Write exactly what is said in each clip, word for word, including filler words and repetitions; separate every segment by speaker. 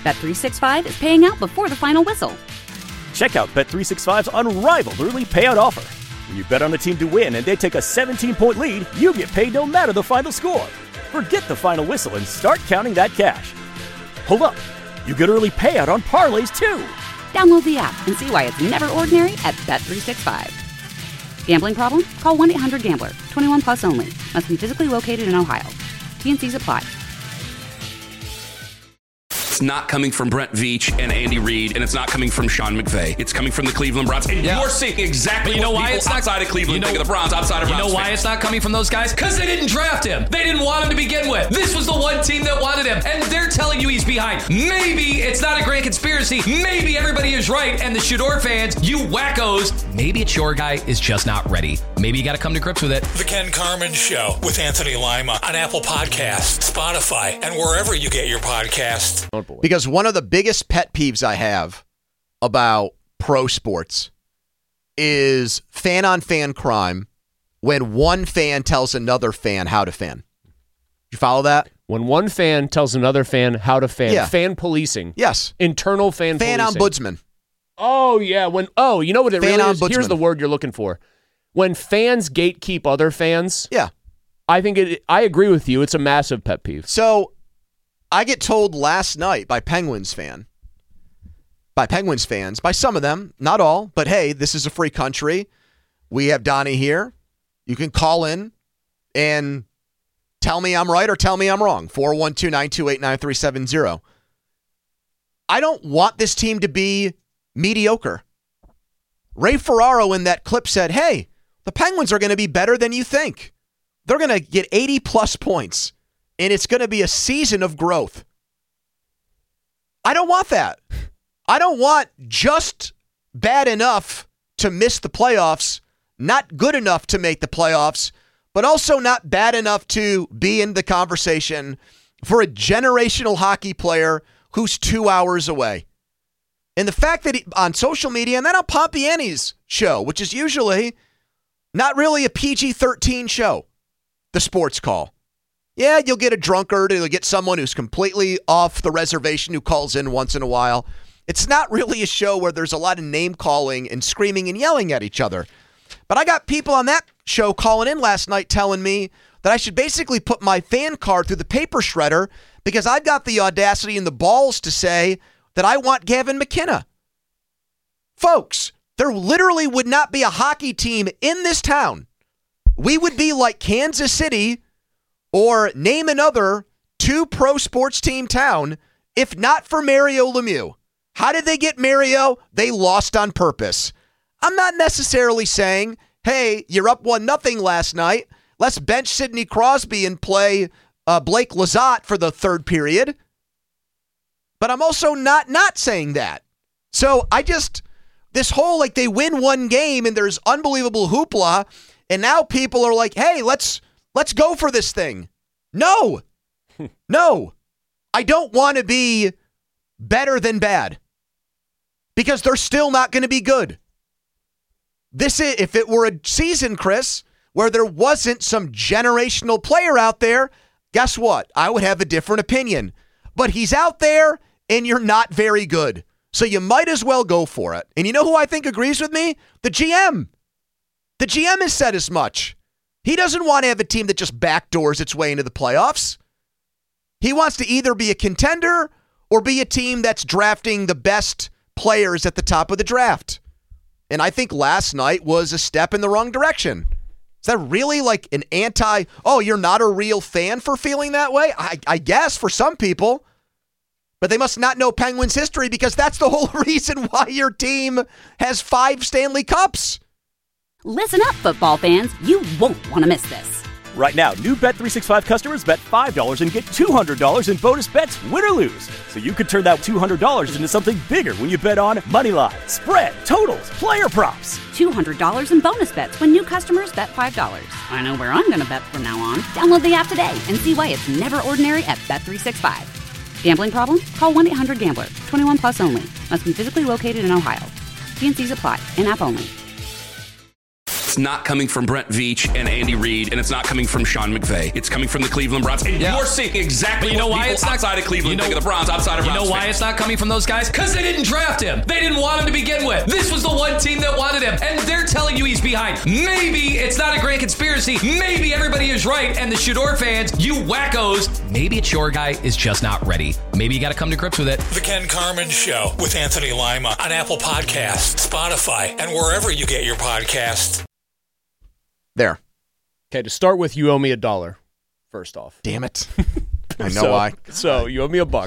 Speaker 1: Bet three sixty-five is paying out before the final whistle.
Speaker 2: Check out Bet three sixty-five's unrivaled early payout offer. When you bet on a team to win and they take a seventeen-point lead, you get paid no matter the final score. Forget the final whistle and start counting that cash. Hold up. You get early payout on parlays, too.
Speaker 1: Download the app and see why it's never ordinary at Bet three sixty-five. Gambling problem? Call one eight hundred gambler. twenty-one plus only. Must be physically located in Ohio. T and C's apply.
Speaker 3: It's not coming from Brent Veach and Andy Reid, and it's not coming from Sean McVay. It's coming from the Cleveland Browns. And yeah. you're seeing exactly you know what why people it's not, outside of Cleveland you know, think of the Browns, outside of
Speaker 4: You
Speaker 3: Browns
Speaker 4: know why
Speaker 3: fans.
Speaker 4: it's not coming from those guys? Because they didn't draft him. They didn't want him to begin with. This was the one team that wanted him, and they're telling you he's behind. Maybe it's not a grand conspiracy. Maybe everybody is right, and the Shador fans, you wackos, maybe it's your guy is just not ready. Maybe you got to come to grips with it.
Speaker 5: The Ken Carman Show with Anthony Lima on Apple Podcasts, Spotify, and wherever you get your podcasts.
Speaker 6: Because one of the biggest pet peeves I have about pro sports is fan-on-fan crime when one fan tells another fan how to fan. You follow that?
Speaker 7: When one fan tells another fan how to fan.
Speaker 6: Yeah.
Speaker 7: Fan policing.
Speaker 6: Yes.
Speaker 7: Internal fan,
Speaker 6: fan
Speaker 7: policing.
Speaker 6: Fan ombudsman.
Speaker 7: Oh, yeah. When Oh, you know what it
Speaker 6: fan
Speaker 7: really is?
Speaker 6: ombudsman.
Speaker 7: Here's the word you're looking for. When fans gatekeep other fans.
Speaker 6: Yeah.
Speaker 7: I think it. I agree with you. It's a massive pet peeve.
Speaker 6: So I get told last night by Penguins fan, by Penguins fans, by some of them, not all, but hey, this is a free country. We have Donnie here. You can call in and tell me I'm right or tell me I'm wrong. four one two, nine two eight, nine three seven zero. I don't want this team to be mediocre. Ray Ferraro in that clip said, hey, the Penguins are going to be better than you think. They're going to get eighty plus points, and it's going to be a season of growth. I don't want that. I don't want just bad enough to miss the playoffs, not good enough to make the playoffs, but also not bad enough to be in the conversation for a generational hockey player who's two hours away. And the fact that he, on social media and then on Pompiani's show, which is usually not really a P G thirteen show, the sports call. Yeah, you'll get a drunkard, you'll get someone who's completely off the reservation who calls in once in a while. It's not really a show where there's a lot of name calling and screaming and yelling at each other. But I got people on that show calling in last night telling me that I should basically put my fan card through the paper shredder because I've got the audacity and the balls to say that I want Gavin McKenna. Folks, there literally would not be a hockey team in this town. We would be like Kansas City or name another two pro sports team town if not for Mario Lemieux. How did they get Mario? They lost on purpose. I'm not necessarily saying, hey, you're up one nothing last night. Let's bench Sidney Crosby and play uh, Blake Lizotte for the third period. But I'm also not not saying that. So I just, this whole like they win one game and there's unbelievable hoopla, and now people are like, hey, let's let's go for this thing. No. No. I don't want to be better than bad because they're still not going to be good. This is, if it were a season, Chris, where there wasn't some generational player out there, guess what? I would have a different opinion. But he's out there and you're not very good. So you might as well go for it. And you know who I think agrees with me? The G M. The G M has said as much. He doesn't want to have a team that just backdoors its way into the playoffs. He wants to either be a contender or be a team that's drafting the best players at the top of the draft. And I think last night was a step in the wrong direction. Is that really like an anti, oh, you're not a real fan for feeling that way? I, I guess for some people. But they must not know Penguins history because that's the whole reason why your team has five Stanley Cups.
Speaker 1: Listen up, football fans. You won't want to miss this.
Speaker 2: Right now, new Bet three sixty-five customers bet five dollars and get two hundred dollars in bonus bets, win or lose. So you could turn that two hundred dollars into something bigger when you bet on money line, spread, totals, player props.
Speaker 1: two hundred dollars in bonus bets when new customers bet five dollars. I know where I'm going to bet from now on. Download the app today and see why it's never ordinary at Bet three sixty-five. Gambling problem? Call one eight hundred gambler. twenty-one plus only. Must be physically located in Ohio. T and C's apply. In-app only.
Speaker 3: It's not coming from Brent Veach and Andy Reid, and it's not coming from Sean McVay. It's coming from the Cleveland Browns. And yeah. you're seeing exactly
Speaker 4: but you know
Speaker 3: what
Speaker 4: why
Speaker 3: people
Speaker 4: it's not,
Speaker 3: outside of Cleveland
Speaker 4: you know,
Speaker 3: think of the Browns, outside of
Speaker 4: You
Speaker 3: Browns
Speaker 4: know why
Speaker 3: fans.
Speaker 4: it's not coming from those guys? Because they didn't draft him. They didn't want him to begin with. This was the one team that wanted him, and they're telling you he's behind. Maybe it's not a grand conspiracy. Maybe everybody is right, and the Shador fans, you wackos, maybe it's your guy is just not ready. Maybe you got to come to grips with it.
Speaker 5: The Ken Carman Show with Anthony Lima on Apple Podcasts, Spotify, and wherever you get your podcasts.
Speaker 6: There.
Speaker 7: Okay, to start with, you owe me a dollar, first off.
Speaker 6: Damn it. I know
Speaker 7: so,
Speaker 6: why.
Speaker 7: So, you owe me a buck.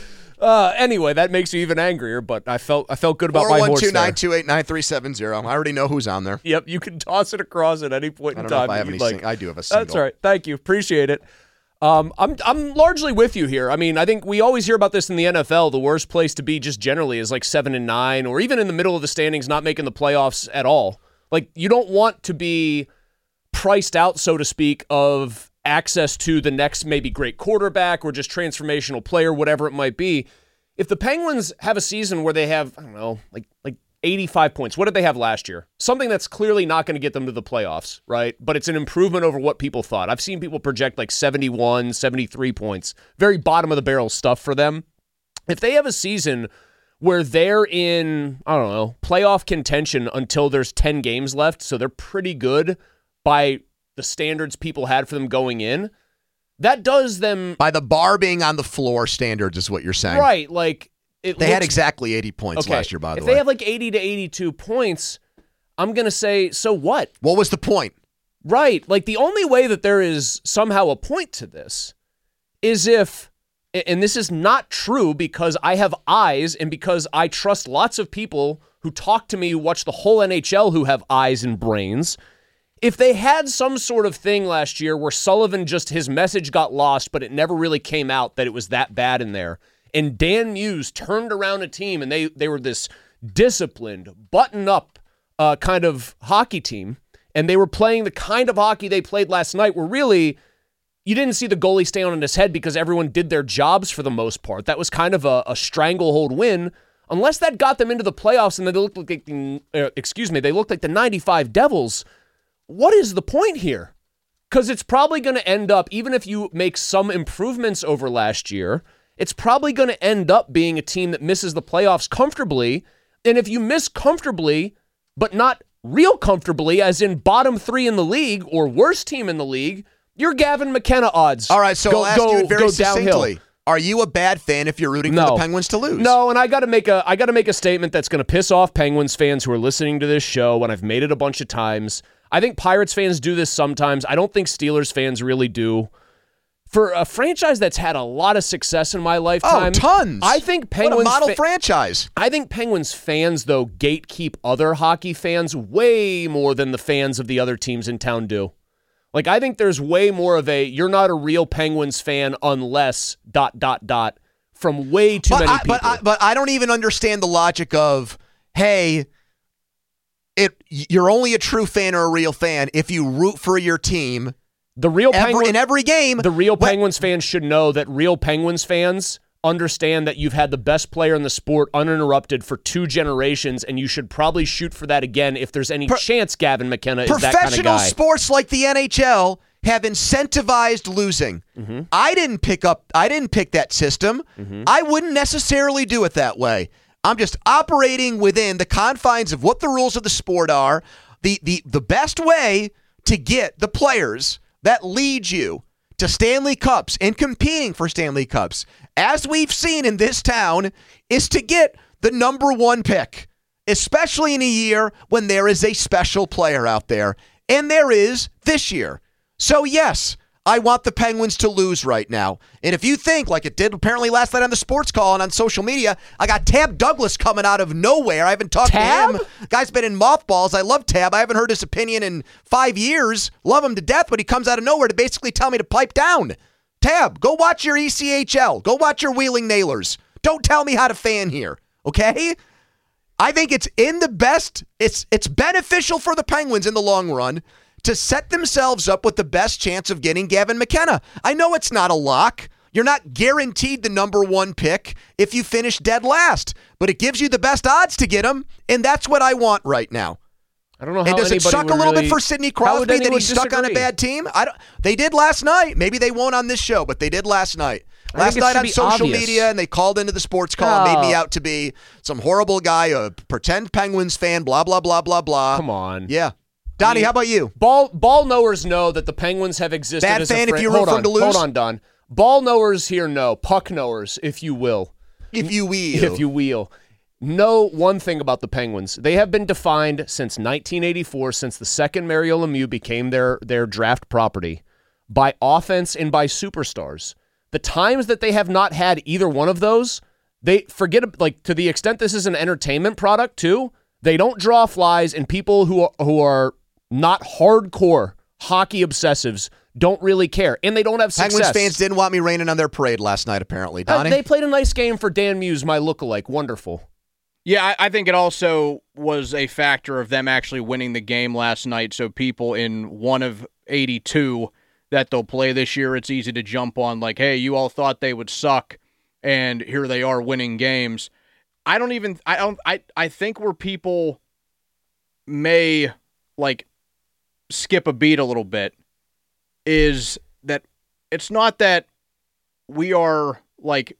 Speaker 7: Uh, anyway, that makes you even angrier, but I felt I felt good about my horse there.
Speaker 6: four one two, nine two eight, nine three seven zero. I already know who's on there.
Speaker 7: Yep, you can toss it across at any point
Speaker 6: I
Speaker 7: in
Speaker 6: don't
Speaker 7: time.
Speaker 6: know if I have any
Speaker 7: like.
Speaker 6: sing- I do have a single.
Speaker 7: That's all right. Thank you. Appreciate it. Um, I'm I'm largely with you here. I mean, I think we always hear about this in the N F L. The worst place to be just generally is like seven and nine, or even in the middle of the standings, not making the playoffs at all. Like, you don't want to be priced out, so to speak, of access to the next maybe great quarterback or just transformational player, whatever it might be. If the Penguins have a season where they have, I don't know, like like eighty-five points, what did they have last year? Something that's clearly not going to get them to the playoffs, right? But it's an improvement over what people thought. I've seen people project like seventy-one, seventy-three points. Very bottom of the barrel stuff for them. If they have a season where they're in, I don't know, playoff contention until there's ten games left, so they're pretty good by the standards people had for them going in, that does them...
Speaker 6: By the bar being on the floor standards is what you're saying.
Speaker 7: Right, like... It
Speaker 6: they
Speaker 7: looks,
Speaker 6: had exactly eighty points
Speaker 7: okay,
Speaker 6: last year, by the
Speaker 7: if
Speaker 6: way.
Speaker 7: If they have like eighty to eighty-two points, I'm going to say, so what?
Speaker 6: What was the point?
Speaker 7: Right. Like, the only way that there is somehow a point to this is if, and this is not true because I have eyes and because I trust lots of people who talk to me, who watch the whole N H L, who have eyes and brains. If they had some sort of thing last year where Sullivan just, his message got lost, but it never really came out that it was that bad in there, and Dan Muse turned around a team and they they were this disciplined, button-up uh, kind of hockey team, and they were playing the kind of hockey they played last night where really you didn't see the goalie stay on his head because everyone did their jobs for the most part. That was kind of a, a stranglehold win. Unless that got them into the playoffs and they looked like the, uh, excuse me, they looked like the ninety-five Devils, what is the point here? Because it's probably going to end up, even if you make some improvements over last year, it's probably going to end up being a team that misses the playoffs comfortably. And if you miss comfortably, but not real comfortably, as in bottom three in the league or worst team in the league, your Gavin McKenna odds.
Speaker 6: All right, so
Speaker 7: go,
Speaker 6: I'll ask
Speaker 7: go,
Speaker 6: you very
Speaker 7: go
Speaker 6: succinctly.
Speaker 7: downhill.
Speaker 6: Are you a bad fan if you're rooting
Speaker 7: no.
Speaker 6: for the Penguins to lose?
Speaker 7: No, and I got to make a I got to make a statement that's going to piss off Penguins fans who are listening to this show, and I've made it a bunch of times. I think Pirates fans do this sometimes. I don't think Steelers fans really do. For a franchise that's had a lot of success in my lifetime,
Speaker 6: oh, tons.
Speaker 7: I think Penguins
Speaker 6: what a model
Speaker 7: fa-
Speaker 6: franchise.
Speaker 7: I think Penguins fans, though, gatekeep other hockey fans way more than the fans of the other teams in town do. Like, I think there's way more of a, you're not a real Penguins fan unless, dot, dot, dot, from way too
Speaker 6: but
Speaker 7: many
Speaker 6: I,
Speaker 7: people.
Speaker 6: But I, but I don't even understand the logic of, hey, it you're only a true fan or a real fan if you root for your team.
Speaker 7: The real
Speaker 6: every,
Speaker 7: Penguins,
Speaker 6: in every game.
Speaker 7: The real
Speaker 6: when,
Speaker 7: Penguins fans should know that real Penguins fans understand that you've had the best player in the sport uninterrupted for two generations, and you should probably shoot for that again if there's any pro- chance Gavin McKenna is that kind of guy.
Speaker 6: Professional sports like the N H L have incentivized losing. Mm-hmm. I didn't pick up. I didn't pick that system. Mm-hmm. I wouldn't necessarily do it that way. I'm just operating within the confines of what the rules of the sport are. The the the best way to get the players that lead you to Stanley Cups and competing for Stanley Cups, as we've seen in this town, is to get the number one pick, especially in a year when there is a special player out there, and there is this year. So yes, I want the Penguins to lose right now. And if you think, like it did apparently last night on the Sports Call and on social media, I got Tab Douglas coming out of nowhere. I haven't talked
Speaker 7: Tab?
Speaker 6: to him. Guy's been in mothballs. I love Tab. I haven't heard his opinion in five years. Love him to death, but he comes out of nowhere to basically tell me to pipe down. Tab, go watch your E C H L. Go watch your Wheeling Nailers. Don't tell me how to fan here, okay? I think it's in the best, it's it's beneficial for the Penguins in the long run to set themselves up with the best chance of getting Gavin McKenna. I know it's not a lock. You're not guaranteed the number one pick if you finish dead last, but it gives you the best odds to get him, and that's what I want right now.
Speaker 7: I don't know how
Speaker 6: And does it
Speaker 7: anybody
Speaker 6: suck a
Speaker 7: would
Speaker 6: little
Speaker 7: really-
Speaker 6: bit for Sidney
Speaker 7: how would
Speaker 6: Crosby that
Speaker 7: anyone
Speaker 6: he's stuck on a
Speaker 7: disagree?
Speaker 6: bad team? I don't. They did last night. Maybe they won't on this show, but they did last night.
Speaker 7: I
Speaker 6: Last
Speaker 7: think it
Speaker 6: night
Speaker 7: should
Speaker 6: on
Speaker 7: be
Speaker 6: social
Speaker 7: obvious.
Speaker 6: media, and they called into the sports call and made me
Speaker 7: Oh.
Speaker 6: out to be some horrible guy, a pretend Penguins fan, blah, blah, blah, blah, blah.
Speaker 7: Come on.
Speaker 6: Yeah. Donnie, how about you?
Speaker 7: Ball ball knowers know that the Penguins have existed
Speaker 6: Bad
Speaker 7: as
Speaker 6: fan
Speaker 7: a
Speaker 6: if
Speaker 7: fran-
Speaker 6: you root
Speaker 7: hold
Speaker 6: for
Speaker 7: on,
Speaker 6: them to lose?
Speaker 7: Hold on, Don. Ball knowers here know. Puck knowers, if you will.
Speaker 6: If you will.
Speaker 7: If you will. Know one thing about the Penguins. They have been defined since nineteen eighty-four, since the second Mario Lemieux became their, their draft property, by offense and by superstars. The times that they have not had either one of those, they forget, like, to the extent this is an entertainment product too, they don't draw flies, and people who are, who are not hardcore hockey obsessives don't really care, and they don't have success.
Speaker 6: Penguins fans didn't want me raining on their parade last night, apparently.
Speaker 7: Uh,
Speaker 6: Donnie?
Speaker 7: they played a nice game for Dan Muse, my lookalike. Wonderful.
Speaker 8: Yeah, I, I think it also was a factor of them actually winning the game last night. So people in one of eighty-two that they'll play this year, it's easy to jump on like, hey, you all thought they would suck, and here they are winning games. I don't even I don't I, I think where people may like skip a beat a little bit is that it's not that we are like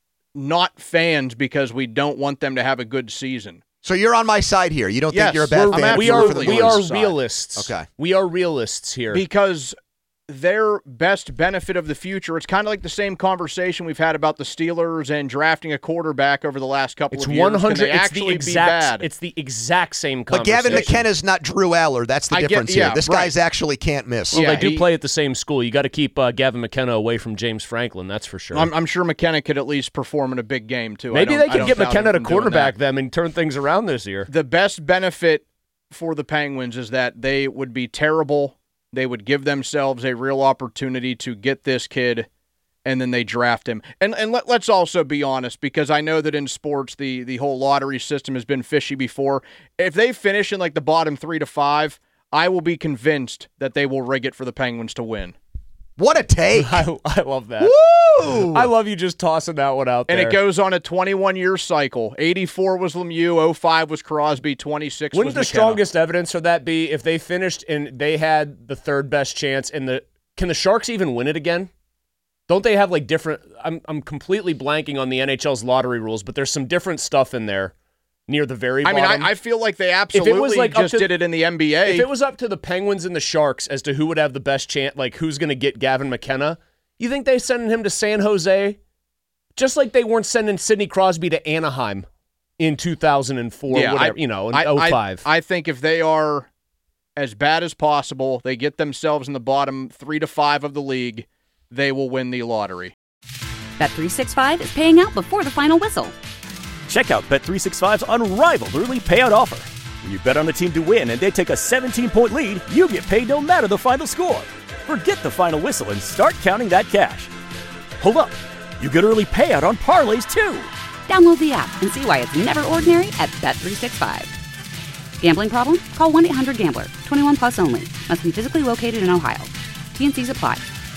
Speaker 8: not fans because we don't want them to have a good season.
Speaker 6: So you're on my side here. You don't
Speaker 8: Yes,
Speaker 6: think you're a bad
Speaker 8: we're-
Speaker 6: fan?
Speaker 8: I'm
Speaker 7: We
Speaker 6: if you
Speaker 7: are
Speaker 6: root for the
Speaker 7: we
Speaker 6: Blues?
Speaker 7: are
Speaker 8: side.
Speaker 7: realists.
Speaker 6: Okay.
Speaker 7: We are realists here.
Speaker 8: Because their best benefit of the future, it's kind of like the same conversation we've had about the Steelers and drafting a quarterback over the last couple
Speaker 7: It's
Speaker 8: of years.
Speaker 7: one
Speaker 8: Can
Speaker 7: hundred.
Speaker 8: they
Speaker 7: It's the
Speaker 8: actually be
Speaker 7: exact.
Speaker 8: bad?
Speaker 7: It's the exact same
Speaker 6: But
Speaker 7: conversation.
Speaker 6: Gavin McKenna's not Drew Aller. That's the
Speaker 8: I get-
Speaker 6: difference
Speaker 8: yeah,
Speaker 6: here. This
Speaker 8: right.
Speaker 6: guy's actually can't miss.
Speaker 7: Well,
Speaker 8: Yeah,
Speaker 7: they do
Speaker 8: he-
Speaker 7: play at the same school. You got to keep uh, Gavin McKenna away from James Franklin. That's for sure.
Speaker 8: I'm, I'm sure McKenna could at least perform in a big game, too. I
Speaker 7: Maybe
Speaker 8: don't-
Speaker 7: they
Speaker 8: I
Speaker 7: could
Speaker 8: don't
Speaker 7: get
Speaker 8: doubt
Speaker 7: McKenna
Speaker 8: him
Speaker 7: to
Speaker 8: from doing
Speaker 7: quarterback
Speaker 8: that.
Speaker 7: them and turn things around this year.
Speaker 8: The best benefit for the Penguins is that they would be terrible. They would give themselves a real opportunity to get this kid, and then they draft him. And and let, let's also be honest, because I know that in sports the the whole lottery system has been fishy before. If they finish in like the bottom three to five, I will be convinced that they will rig it for the Penguins to win.
Speaker 6: What a take.
Speaker 7: I, I love that.
Speaker 6: Woo!
Speaker 7: I love you just tossing that one out
Speaker 8: And
Speaker 7: there.
Speaker 8: it goes on a twenty-one year cycle. eighty-four was Lemieux, oh five was Crosby, twenty-six
Speaker 7: Wouldn't
Speaker 8: was
Speaker 7: the
Speaker 8: McKenna.
Speaker 7: strongest evidence for that be if they finished and they had the third best chance? And the can the Sharks even win it again? Don't they have like different? I'm I'm completely blanking on the N H L's lottery rules, but there's some different stuff in there near the very
Speaker 8: I
Speaker 7: bottom.
Speaker 8: mean, I, I feel like they absolutely
Speaker 7: was, like, up
Speaker 8: just
Speaker 7: to-
Speaker 8: did it in the N B A.
Speaker 7: If it was up to the Penguins and the Sharks as to who would have the best chance, like who's going to get Gavin McKenna, you think they sending him to San Jose? Just like they weren't sending Sidney Crosby to Anaheim in two thousand four,
Speaker 8: Yeah,
Speaker 7: whatever,
Speaker 8: I-
Speaker 7: you know, in
Speaker 8: I-
Speaker 7: oh
Speaker 8: I-
Speaker 7: five.
Speaker 8: I think if they are as bad as possible, they get themselves in the bottom three to five of the league, they will win the lottery.
Speaker 1: Bet three sixty-five is paying out before the final whistle.
Speaker 2: Check out Bet three sixty-five's unrivaled early payout offer. When you bet on a team to win and they take a seventeen-point lead, you get paid no matter the final score. Forget the final whistle and start counting that cash. Hold up. You get early payout on parlays, too.
Speaker 1: Download the app and see why it's never ordinary at Bet three sixty-five. Gambling problem? Call one eight hundred gambler. twenty-one plus only. Must be physically located in Ohio. T and Cs apply.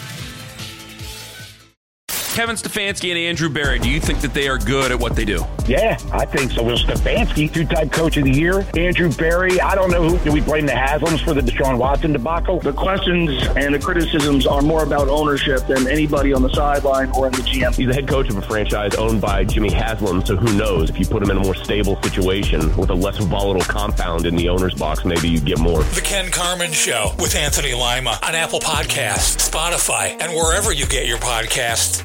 Speaker 3: Kevin Stefanski and Andrew Barry, do you think that they are good at what they do?
Speaker 9: Yeah, I think so. Will Stefanski, two-time coach of the year. Andrew Barry, I don't know who. Do we blame the Haslams for the Deshaun Watson debacle?
Speaker 10: The questions and the criticisms are more about ownership than anybody on the sideline or in the G M.
Speaker 11: He's the head coach of a franchise owned by Jimmy Haslam, so who knows? If you put him in a more stable situation with a less volatile compound in the owner's box, maybe you get more.
Speaker 5: The Ken Carman Show with Anthony Lima on Apple Podcasts, Spotify, and wherever you get your podcasts.